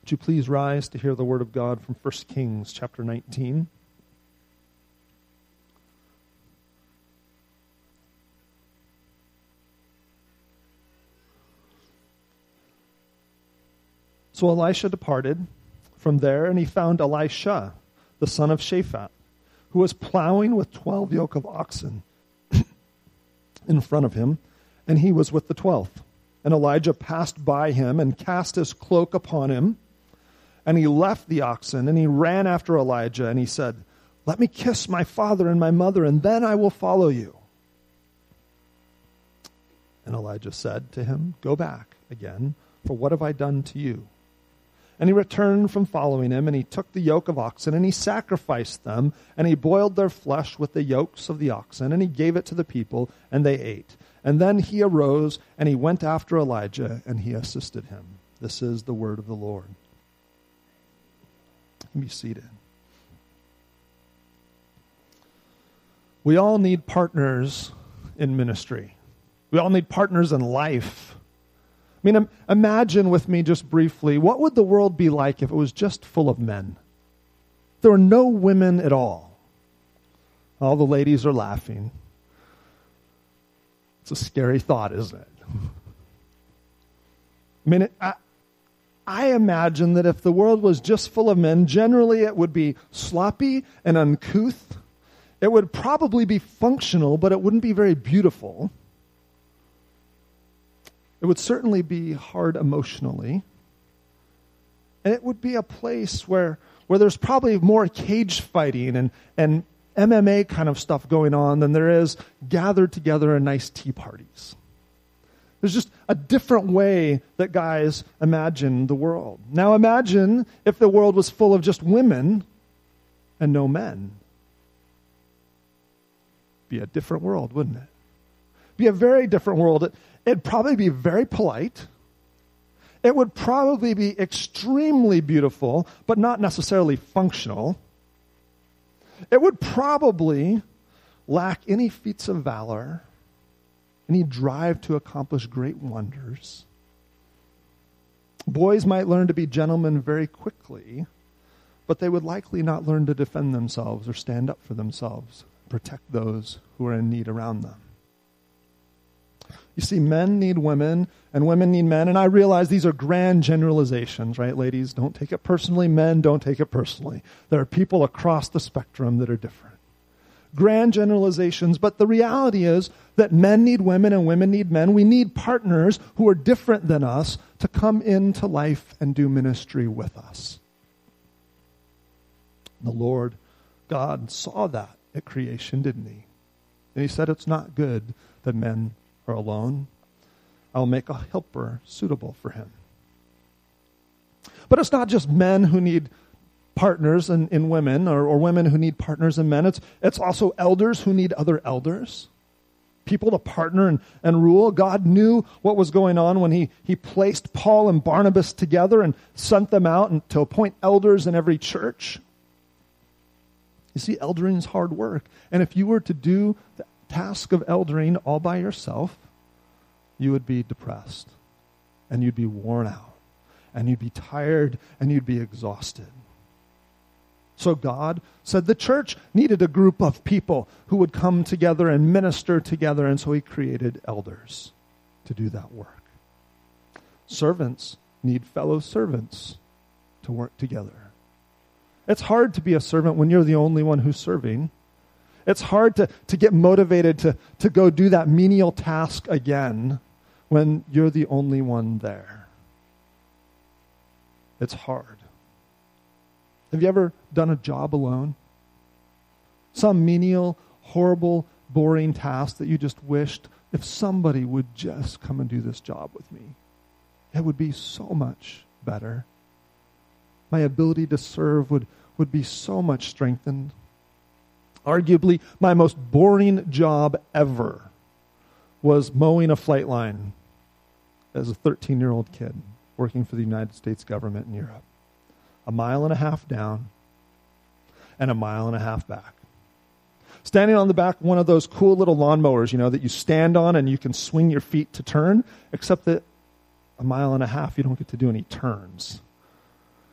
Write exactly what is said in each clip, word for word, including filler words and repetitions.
Would you please rise to hear the word of God from First Kings chapter nineteen? So Elisha departed from there, and he found Elisha, the son of Shaphat, who was plowing with twelve yoke of oxen in front of him, and he was with the twelfth. And Elijah passed by him and cast his cloak upon him, and he left the oxen, and he ran after Elijah, and he said, "Let me kiss my father and my mother, and then I will follow you." And Elijah said to him, "Go back again, for what have I done to you?" And he returned from following him, and he took the yoke of oxen, and he sacrificed them, and he boiled their flesh with the yokes of the oxen, and he gave it to the people, and they ate. And then he arose, and he went after Elijah, and he assisted him. This is the word of the Lord. Be seated. We all need partners in ministry. We all need partners in life. I mean, imagine with me just briefly, what would the world be like if it was just full of men? There were no women at all. All the ladies are laughing. It's a scary thought, isn't it? I mean, it, I, I imagine that if the world was just full of men, generally it would be sloppy and uncouth. It would probably be functional, but it wouldn't be very beautiful. It would certainly be hard emotionally. And it would be a place where, where there's probably more cage fighting and, and M M A kind of stuff going on than there is gathered together in nice tea parties. There's just a different way that guys imagine the world. Now imagine if the world was full of just women and no men. Be a different world, wouldn't it? Be a very different world. It, it'd probably be very polite. It would probably be extremely beautiful, but not necessarily functional. It would probably lack any feats of valor, any drive to accomplish great wonders. Boys might learn to be gentlemen very quickly, but they would likely not learn to defend themselves or stand up for themselves, protect those who are in need around them. You see, men need women, and women need men, and I realize these are grand generalizations, right, ladies? Don't take it personally. Men, don't take it personally. There are people across the spectrum that are different. Grand generalizations, but the reality is that men need women and women need men. We need partners who are different than us to come into life and do ministry with us. The Lord God saw that at creation, didn't he? And he said, it's not good that men are alone. I'll make a helper suitable for him. But it's not just men who need partners in, in women or, or women who need partners in men. It's, it's also elders who need other elders. People to partner and, and rule. God knew what was going on when he, he placed Paul and Barnabas together and sent them out and to appoint elders in every church. You see, eldering is hard work. And if you were to do the task of eldering all by yourself, you would be depressed and you'd be worn out and you'd be tired and you'd be exhausted. So God said the church needed a group of people who would come together and minister together, and so he created elders to do that work. Servants need fellow servants to work together. It's hard to be a servant when you're the only one who's serving. It's hard to, to get motivated to, to go do that menial task again when you're the only one there. It's hard. Have you ever done a job alone? Some menial, horrible, boring task that you just wished, if somebody would just come and do this job with me, it would be so much better. My ability to serve would, would be so much strengthened. Arguably, my most boring job ever was mowing a flight line as a thirteen-year-old kid working for the United States government in Europe. A mile and a half down and a mile and a half back. Standing on the back of one of those cool little lawnmowers, you know, that you stand on and you can swing your feet to turn, except that a mile and a half you don't get to do any turns.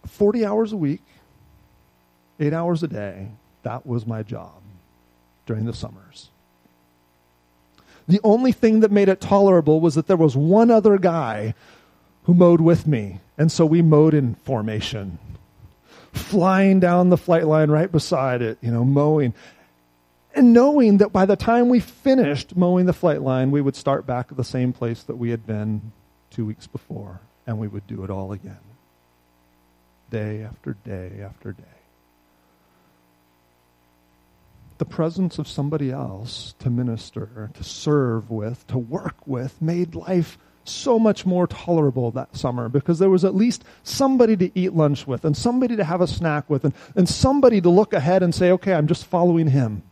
forty hours a week, eight hours a day, that was my job during the summers. The only thing that made it tolerable was that there was one other guy who mowed with me. And so we mowed in formation, flying down the flight line right beside it, you know, mowing. And knowing that by the time we finished mowing the flight line, we would start back at the same place that we had been two weeks before, and we would do it all again. Day after day after day. The presence of somebody else to minister, to serve with, to work with, made life so much more tolerable that summer because there was at least somebody to eat lunch with and somebody to have a snack with and, and somebody to look ahead and say, okay, I'm just following him.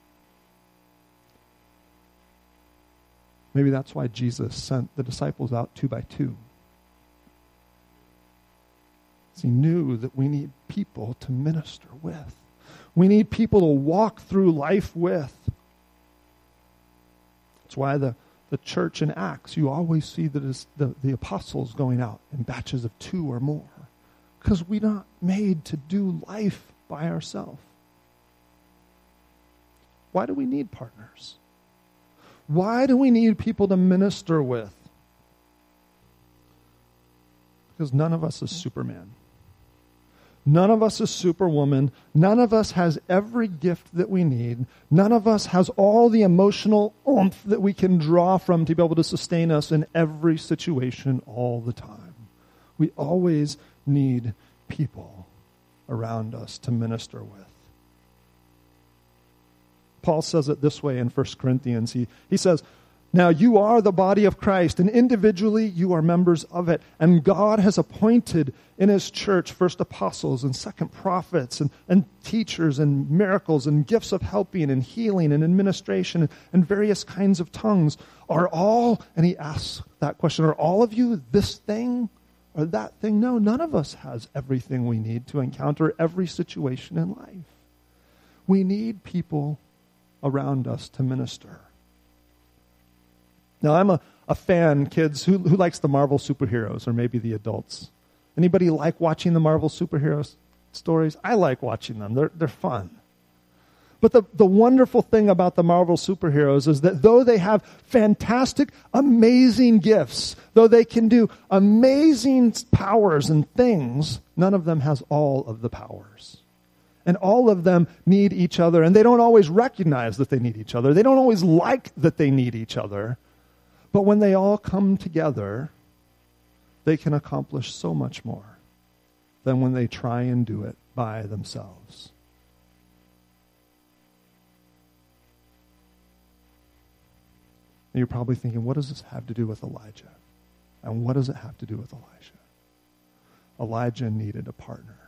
Maybe that's why Jesus sent the disciples out two by two. He knew that we need people to minister with. We need people to walk through life with. That's why the, the church in Acts, you always see the, the, the apostles going out in batches of two or more. Because we're not made to do life by ourselves. Why do we need partners? Why do we need people to minister with? Because none of us is Superman. None of us is Superwoman. None of us has every gift that we need. None of us has all the emotional oomph that we can draw from to be able to sustain us in every situation all the time. We always need people around us to minister with. Paul says it this way in First Corinthians. He, he says, now you are the body of Christ, and individually you are members of it. And God has appointed in his church first apostles and second prophets and, and teachers and miracles and gifts of helping and healing and administration and, and various kinds of tongues. Are all, and he asks that question, are all of you this thing or that thing? No, none of us has everything we need to encounter every situation in life. We need people around us to minister. Now, I'm a, a fan, kids, who, who likes the Marvel superheroes, or maybe the adults? Anybody like watching the Marvel superhero stories? I like watching them. They're, they're fun. But the, the wonderful thing about the Marvel superheroes is that though they have fantastic, amazing gifts, though they can do amazing powers and things, none of them has all of the powers. And all of them need each other, and they don't always recognize that they need each other. They don't always like that they need each other. But when they all come together, they can accomplish so much more than when they try and do it by themselves. And you're probably thinking, what does this have to do with Elijah? And what does it have to do with Elijah? Elijah needed a partner.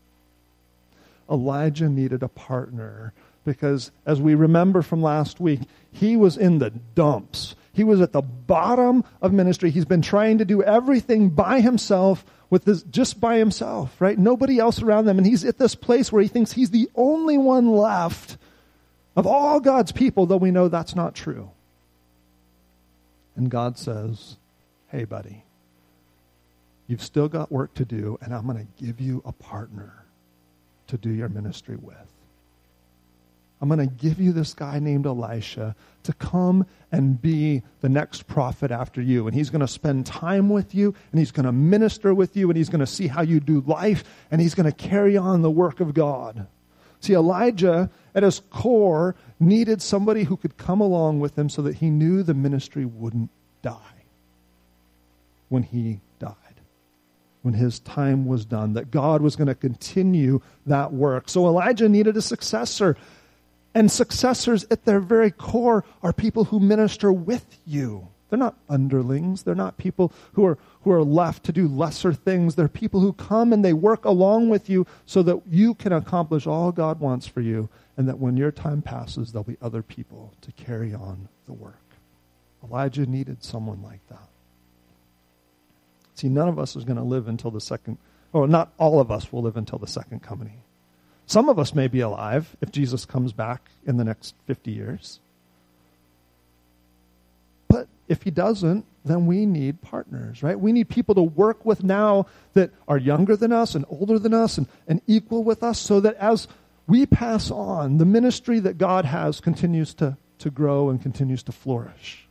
Elijah needed a partner because, as we remember from last week, he was in the dumps. He was at the bottom of ministry. He's been trying to do everything by himself, with this, just by himself, right? Nobody else around them. And he's at this place where he thinks he's the only one left of all God's people, though we know that's not true. And God says, hey, buddy, you've still got work to do, and I'm going to give you a partner to do your ministry with. I'm going to give you this guy named Elisha to come and be the next prophet after you. And he's going to spend time with you, and he's going to minister with you, and he's going to see how you do life, and he's going to carry on the work of God. See, Elijah, at his core, needed somebody who could come along with him so that he knew the ministry wouldn't die when he died, when his time was done, that God was going to continue that work. So Elijah needed a successor. And successors at their very core are people who minister with you. They're not underlings. They're not people who are who are left to do lesser things. They're people who come and they work along with you so that you can accomplish all God wants for you, and that when your time passes, there'll be other people to carry on the work. Elijah needed someone like that. See, none of us is going to live until the second, or not all of us will live until the second coming. Some of us may be alive if Jesus comes back in the next fifty years. But if he doesn't, then we need partners, right? We need people to work with now that are younger than us and older than us and, and equal with us, so that as we pass on, the ministry that God has continues to, to grow and continues to flourish.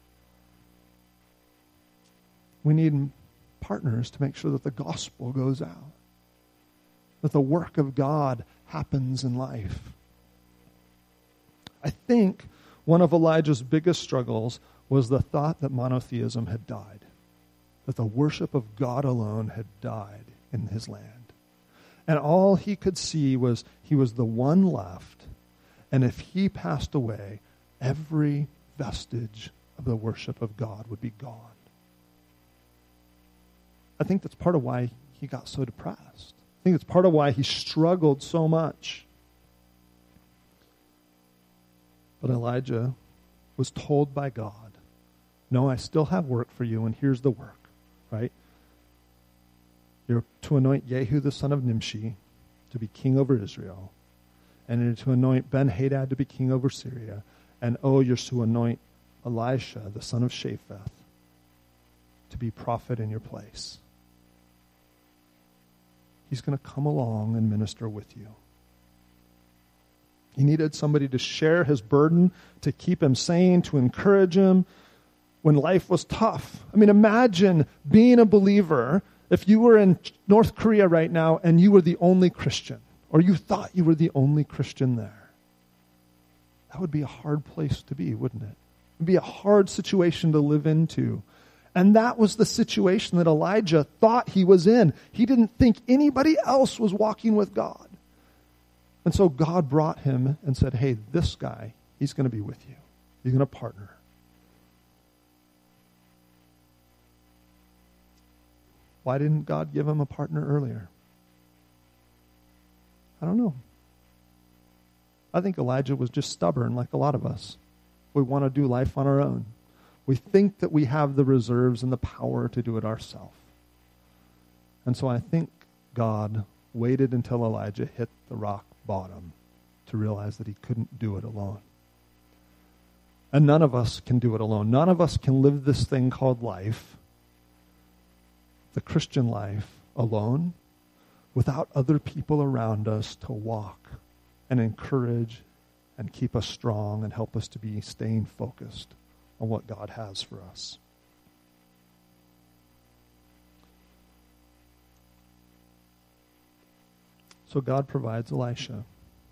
We need partners to make sure that the gospel goes out, that the work of God happens in life. I think one of Elijah's biggest struggles was the thought that monotheism had died, that the worship of God alone had died in his land. And all he could see was he was the one left, and if he passed away, every vestige of the worship of God would be gone. I think that's part of why he got so depressed. I think it's part of why he struggled so much. But Elijah was told by God, no, I still have work for you, and here's the work, right? You're to anoint Jehu the son of Nimshi to be king over Israel, and you're to anoint Ben-Hadad to be king over Syria, and oh, you're to anoint Elisha the son of Shaphat to be prophet in your place. He's going to come along and minister with you. He needed somebody to share his burden, to keep him sane, to encourage him when life was tough. I mean, imagine being a believer if you were in North Korea right now and you were the only Christian, or you thought you were the only Christian there. That would be a hard place to be, wouldn't it? It would be a hard situation to live into. And that was the situation that Elijah thought he was in. He didn't think anybody else was walking with God. And so God brought him and said, hey, this guy, he's going to be with you. He's going to partner. Why didn't God give him a partner earlier? I don't know. I think Elijah was just stubborn like a lot of us. We want to do life on our own. We think that we have the reserves and the power to do it ourselves. And so I think God waited until Elijah hit the rock bottom to realize that he couldn't do it alone. And none of us can do it alone. None of us can live this thing called life, the Christian life, alone, without other people around us to walk and encourage and keep us strong and help us to be staying focused on what God has for us. So God provides Elisha.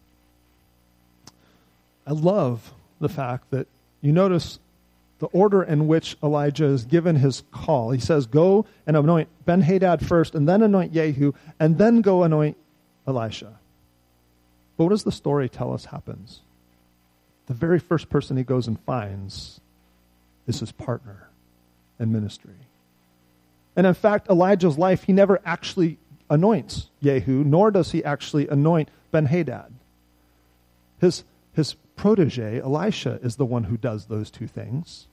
I love the fact that you notice the order in which Elijah is given his call. He says, go and anoint Ben-Hadad first, and then anoint Jehu, and then go anoint Elisha. But what does the story tell us happens? The very first person he goes and finds is his partner in ministry. And in fact, Elijah's life, he never actually anoints Jehu, nor does he actually anoint Ben-Hadad. His, his protege, Elisha, is the one who does those two things.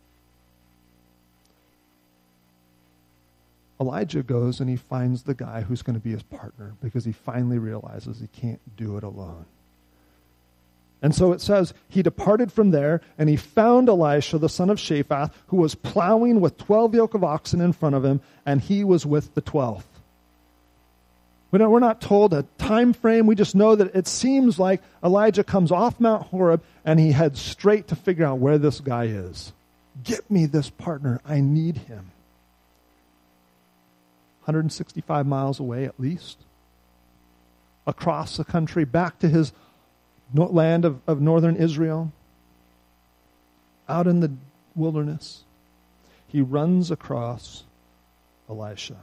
Elijah goes and he finds the guy who's going to be his partner because he finally realizes he can't do it alone. And so it says, he departed from there, and he found Elisha, the son of Shaphat, who was plowing with twelve yoke of oxen in front of him, and he was with the twelfth. We don't, we're not told a time frame. We just know that it seems like Elijah comes off Mount Horeb, and he heads straight to figure out where this guy is. Get me this partner. I need him. one hundred sixty-five miles away at least. Across the country, back to his land of, of northern Israel, out in the wilderness, he runs across Elisha.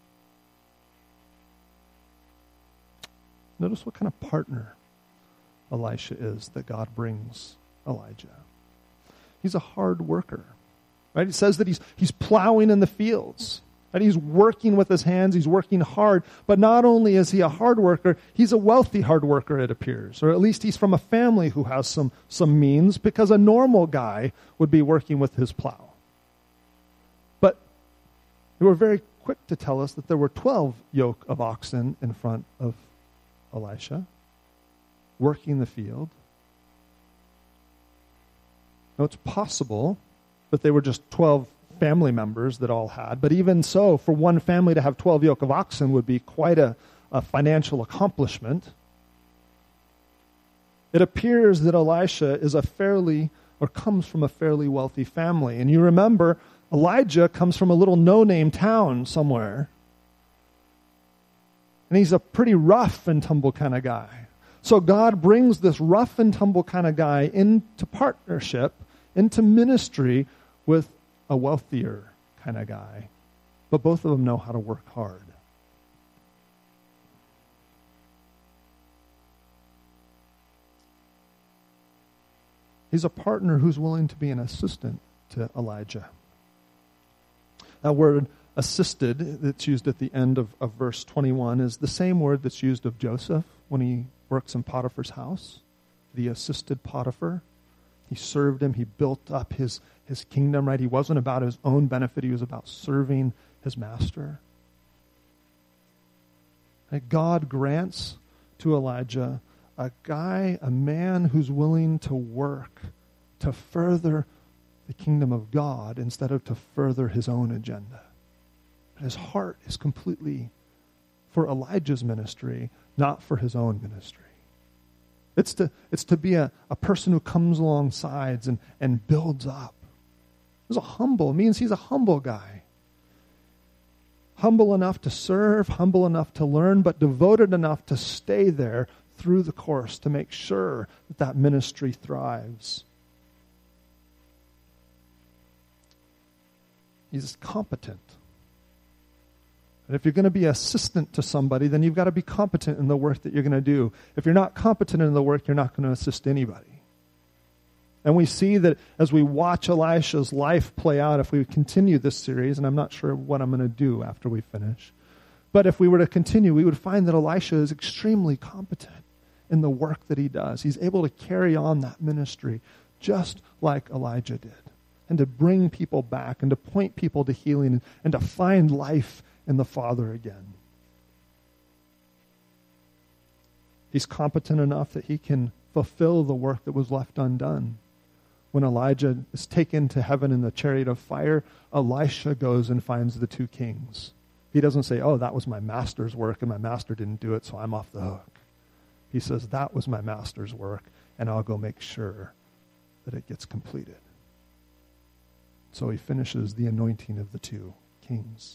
Notice what kind of partner Elisha is that God brings Elijah. He's a hard worker, right? It says that he's he's plowing in the fields. And he's working with his hands, he's working hard. But not only is he a hard worker, he's a wealthy hard worker, it appears. Or at least he's from a family who has some, some means, because a normal guy would be working with his plow. But they were very quick to tell us that there were twelve yoke of oxen in front of Elisha, working the field. Now it's possible that they were just twelve family members that all had. But even so, for one family to have twelve yoke of oxen would be quite a, a financial accomplishment. It appears that Elisha is a fairly, or comes from a fairly wealthy family. And you remember, Elijah comes from a little no-name town somewhere. And he's a pretty rough and tumble kind of guy. So God brings this rough and tumble kind of guy into partnership, into ministry with a wealthier kind of guy. But both of them know how to work hard. He's a partner who's willing to be an assistant to Elijah. That word assisted that's used at the end of, of verse twenty-one is the same word that's used of Joseph when he works in Potiphar's house. The assisted Potiphar. He served him. He built up his, his kingdom, right? He wasn't about his own benefit. He was about serving his master. Right? God grants to Elijah a guy, a man who's willing to work to further the kingdom of God instead of to further his own agenda. His heart is completely for Elijah's ministry, not for his own ministry. It's to, it's to be a, a person who comes alongside and, and builds up. He's a humble. It means he's a humble guy. Humble enough to serve, humble enough to learn, but devoted enough to stay there through the course to make sure that that ministry thrives. He's competent. And if you're going to be assistant to somebody, then you've got to be competent in the work that you're going to do. If you're not competent in the work, you're not going to assist anybody. And we see that as we watch Elisha's life play out, if we continue this series, and I'm not sure what I'm going to do after we finish, but if we were to continue, we would find that Elisha is extremely competent in the work that he does. He's able to carry on that ministry just like Elijah did, and to bring people back, and to point people to healing, and to find life in the Father again. He's competent enough that he can fulfill the work that was left undone. When Elijah is taken to heaven in the chariot of fire, Elisha goes and finds the two kings. He doesn't say, oh, that was my master's work and my master didn't do it, so I'm off the hook. He says, that was my master's work, and I'll go make sure that it gets completed. So he finishes the anointing of the two kings.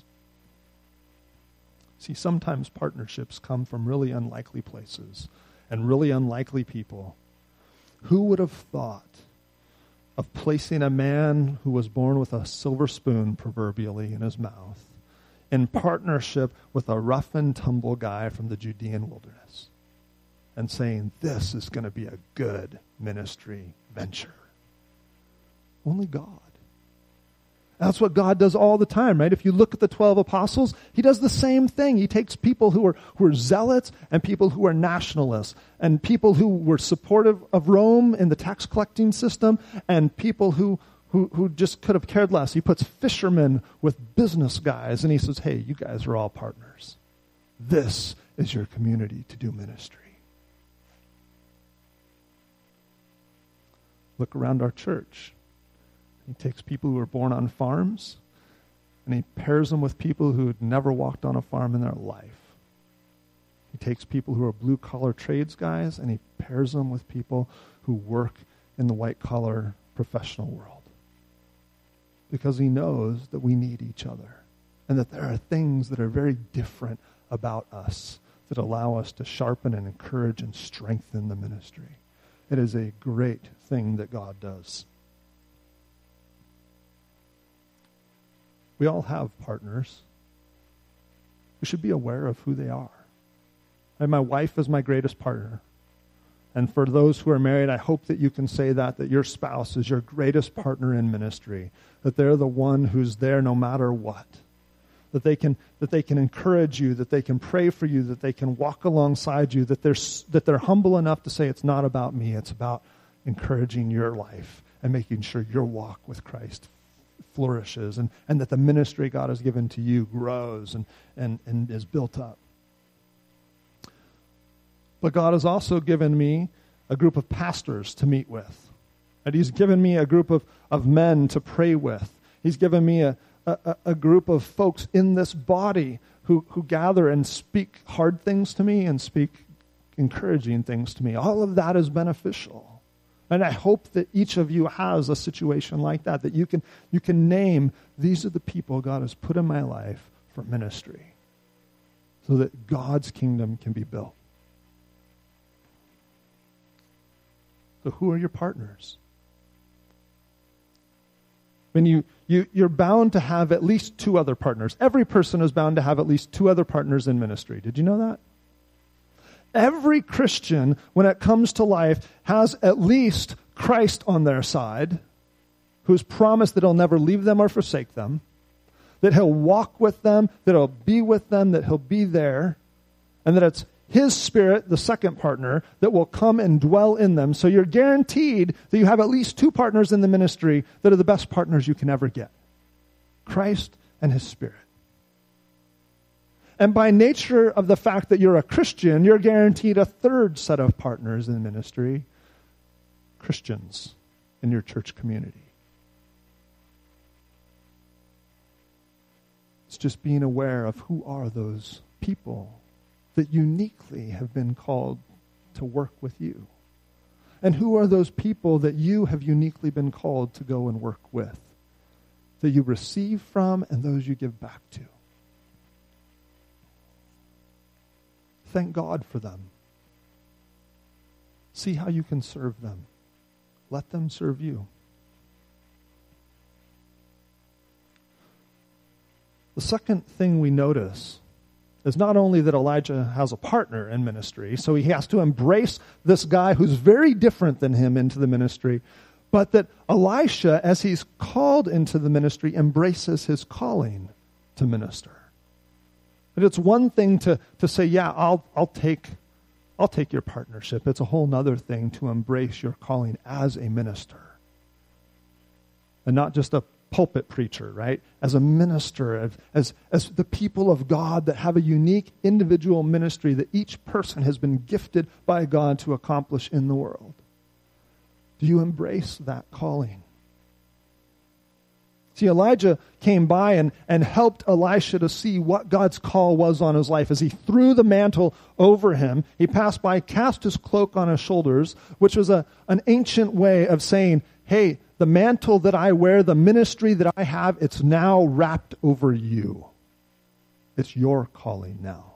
See, sometimes partnerships come from really unlikely places and really unlikely people. Who would have thought of placing a man who was born with a silver spoon, proverbially, in his mouth, in partnership with a rough and tumble guy from the Judean wilderness, and saying, this is going to be a good ministry venture? Only God. That's what God does all the time, right? If you look at the twelve apostles, he does the same thing. He takes people who are who are zealots and people who are nationalists and people who were supportive of Rome in the tax collecting system and people who, who, who just could have cared less. He puts fishermen with business guys and he says, hey, you guys are all partners. This is your community to do ministry. Look around our church. He takes people who are born on farms, and he pairs them with people who had never walked on a farm in their life. He takes people who are blue-collar trades guys, and he pairs them with people who work in the white-collar professional world. Because he knows that we need each other, and that there are things that are very different about us that allow us to sharpen and encourage and strengthen the ministry. It is a great thing that God does. We all have partners. We should be aware of who they are. And my wife is my greatest partner. And for those who are married, I hope that you can say that, that your spouse is your greatest partner in ministry, that they're the one who's there no matter what, that they can that they can encourage you, that they can pray for you, that they can walk alongside you, that they're, that they're humble enough to say, it's not about me, it's about encouraging your life and making sure your walk with Christ flourishes, and, and that the ministry God has given to you grows and, and, and is built up. But God has also given me a group of pastors to meet with. And he's given me a group of, of men to pray with. He's given me a, a, a group of folks in this body who, who gather and speak hard things to me and speak encouraging things to me. All of that is beneficial. And I hope that each of you has a situation like that, that you can you can name, these are the people God has put in my life for ministry, so that God's kingdom can be built. So who are your partners? When you, you, you're bound to have at least two other partners. Every person is bound to have at least two other partners in ministry. Did you know that? Every Christian, when it comes to life, has at least Christ on their side, who's promised that he'll never leave them or forsake them, that he'll walk with them, that he'll be with them, that he'll be there, and that it's his Spirit, the second partner, that will come and dwell in them. So you're guaranteed that you have at least two partners in the ministry that are the best partners you can ever get. Christ and his Spirit. And by nature of the fact that you're a Christian, you're guaranteed a third set of partners in ministry, Christians in your church community. It's just being aware of who are those people that uniquely have been called to work with you. And who are those people that you have uniquely been called to go and work with, that you receive from and those you give back to. Thank God for them. See how you can serve them. Let them serve you. The second thing we notice is not only that Elijah has a partner in ministry, so he has to embrace this guy who's very different than him into the ministry, but that Elisha, as he's called into the ministry, embraces his calling to minister. But it's one thing to, to say, yeah, I'll I'll take I'll take your partnership. It's a whole other thing to embrace your calling as a minister. And not just a pulpit preacher, right? As a minister, as, as the people of God that have a unique individual ministry that each person has been gifted by God to accomplish in the world. Do you embrace that calling? See, Elijah came by and, and helped Elisha to see what God's call was on his life. As he threw the mantle over him, he passed by, cast his cloak on his shoulders, which was a, an ancient way of saying, hey, the mantle that I wear, the ministry that I have, it's now wrapped over you. It's your calling now.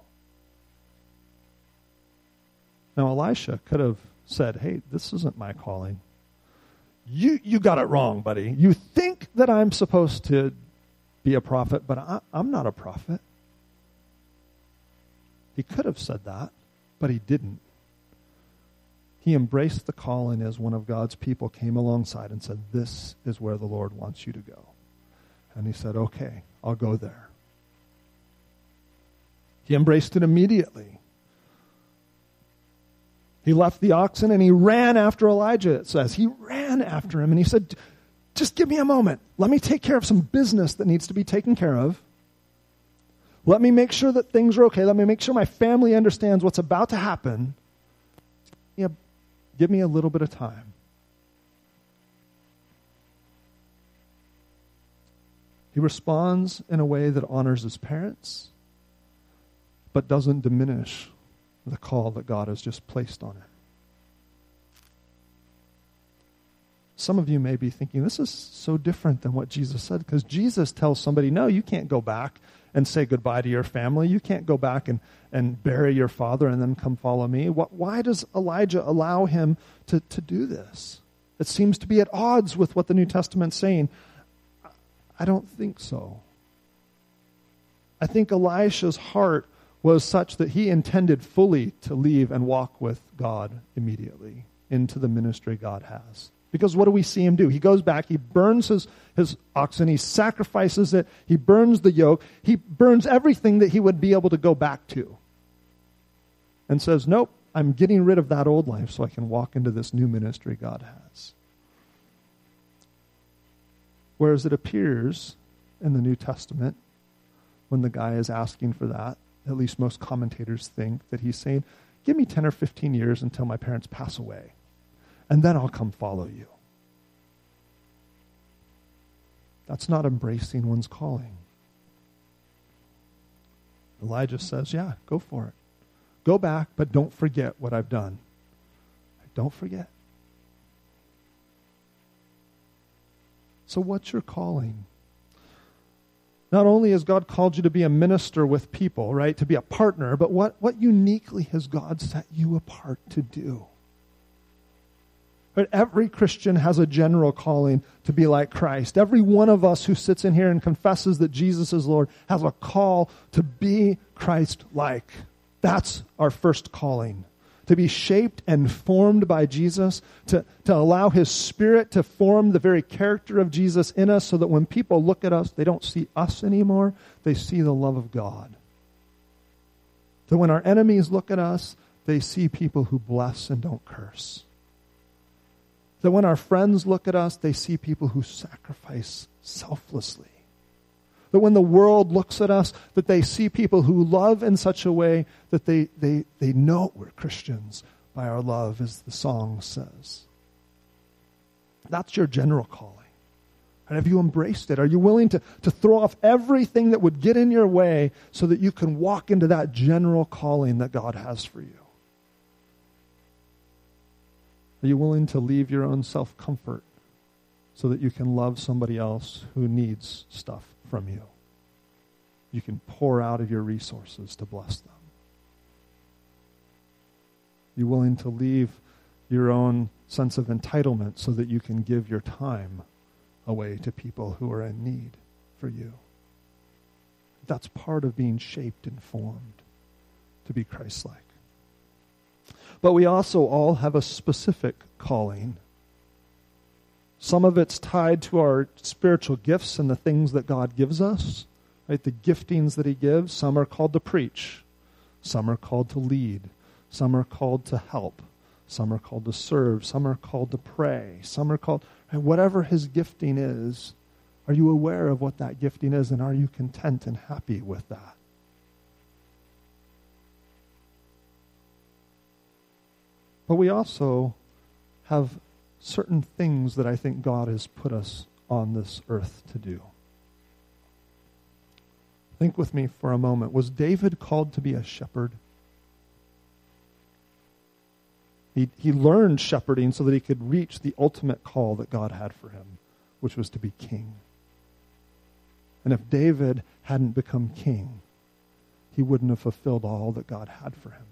Now, Elisha could have said, hey, this isn't my calling. You you got it wrong, buddy. You think that I'm supposed to be a prophet, but I, I'm not a prophet. He could have said that, but he didn't. He embraced the calling as one of God's people came alongside and said, this is where the Lord wants you to go. And he said, okay, I'll go there. He embraced it immediately. He left the oxen and he ran after Elijah, it says. He ran after him and he said, just give me a moment. Let me take care of some business that needs to be taken care of. Let me make sure that things are okay. Let me make sure my family understands what's about to happen. Yeah, give me a little bit of time. He responds in a way that honors his parents, but doesn't diminish the call that God has just placed on him. Some of you may be thinking, this is so different than what Jesus said, because Jesus tells somebody, no, you can't go back and say goodbye to your family. You can't go back and, and bury your father and then come follow me. What, why does Elijah allow him to, to do this? It seems to be at odds with what the New Testament's saying. I don't think so. I think Elisha's heart was such that he intended fully to leave and walk with God immediately into the ministry God has. Because what do we see him do? He goes back, he burns his, his oxen, he sacrifices it, he burns the yoke, he burns everything that he would be able to go back to. And says, nope, I'm getting rid of that old life so I can walk into this new ministry God has. Whereas it appears in the New Testament, when the guy is asking for that, at least most commentators think that he's saying, give me ten or fifteen years until my parents pass away, and then I'll come follow you. That's not embracing one's calling. Elijah says, yeah, go for it. Go back, but don't forget what I've done. Don't forget. So what's your calling? Not only has God called you to be a minister with people, right, to be a partner, but what, what uniquely has God set you apart to do? But every Christian has a general calling to be like Christ. Every one of us who sits in here and confesses that Jesus is Lord has a call to be Christ-like. That's our first calling. To be shaped and formed by Jesus, to, to allow His Spirit to form the very character of Jesus in us so that when people look at us, they don't see us anymore, they see the love of God. That when our enemies look at us, they see people who bless and don't curse. That when our friends look at us, they see people who sacrifice selflessly. That when the world looks at us, that they see people who love in such a way that they, they, they know we're Christians by our love, as the song says. That's your general calling. And have you embraced it? Are you willing to, to throw off everything that would get in your way so that you can walk into that general calling that God has for you? Are you willing to leave your own self-comfort so that you can love somebody else who needs stuff from you? You can pour out of your resources to bless them. You're willing to leave your own sense of entitlement so that you can give your time away to people who are in need for you. That's part of being shaped and formed to be Christ-like. But we also all have a specific calling. Some of it's tied to our spiritual gifts and the things that God gives us, right? The giftings that He gives. Some are called to preach. Some are called to lead. Some are called to help. Some are called to serve. Some are called to pray. Some are called, right? Whatever His gifting is, are you aware of what that gifting is, and are you content and happy with that? But we also have certain things that I think God has put us on this earth to do. Think with me for a moment. Was David called to be a shepherd? He, he learned shepherding so that he could reach the ultimate call that God had for him, which was to be king. And if David hadn't become king, he wouldn't have fulfilled all that God had for him.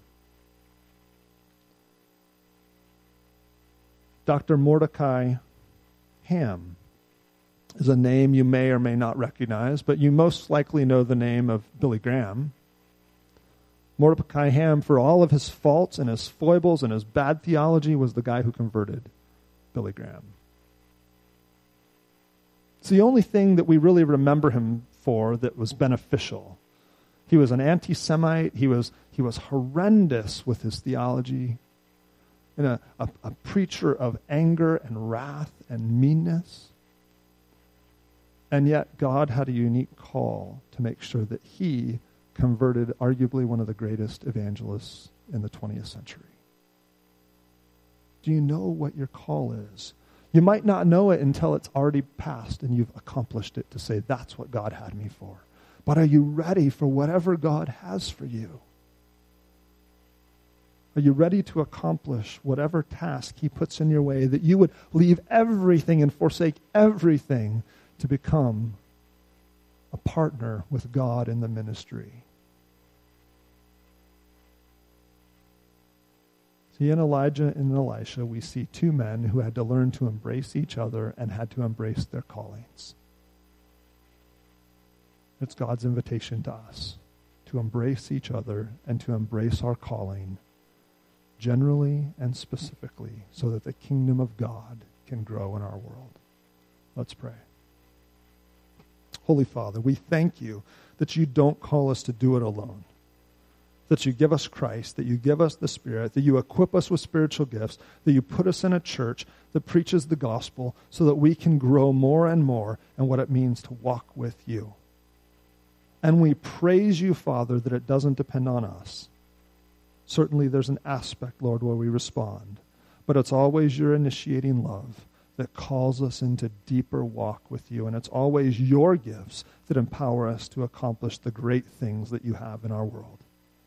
Doctor Mordecai Ham is a name you may or may not recognize, but you most likely know the name of Billy Graham. Mordecai Ham, for all of his faults and his foibles and his bad theology, was the guy who converted Billy Graham. It's the only thing that we really remember him for that was beneficial. He was an anti-Semite. He was, he was horrendous with his theology. And a, a, a preacher of anger and wrath and meanness. And yet God had a unique call to make sure that he converted arguably one of the greatest evangelists in the twentieth century. Do you know what your call is? You might not know it until it's already passed and you've accomplished it, to say, that's what God had me for. But are you ready for whatever God has for you? Are you ready to accomplish whatever task He puts in your way, that you would leave everything and forsake everything to become a partner with God in the ministry? See, in Elijah and Elisha, we see two men who had to learn to embrace each other and had to embrace their callings. It's God's invitation to us to embrace each other and to embrace our calling, generally and specifically, so that the kingdom of God can grow in our world. Let's pray. Holy Father, we thank you that you don't call us to do it alone, that you give us Christ, that you give us the Spirit, that you equip us with spiritual gifts, that you put us in a church that preaches the gospel so that we can grow more and more in what it means to walk with you. And we praise you, Father, that it doesn't depend on us. Certainly there's an aspect, Lord, where we respond, but it's always your initiating love that calls us into deeper walk with you. And it's always your gifts that empower us to accomplish the great things that you have in our world.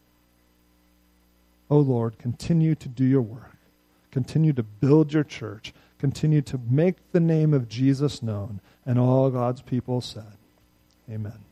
Oh Lord, continue to do your work. Continue to build your church. Continue to make the name of Jesus known. And all God's people said, amen.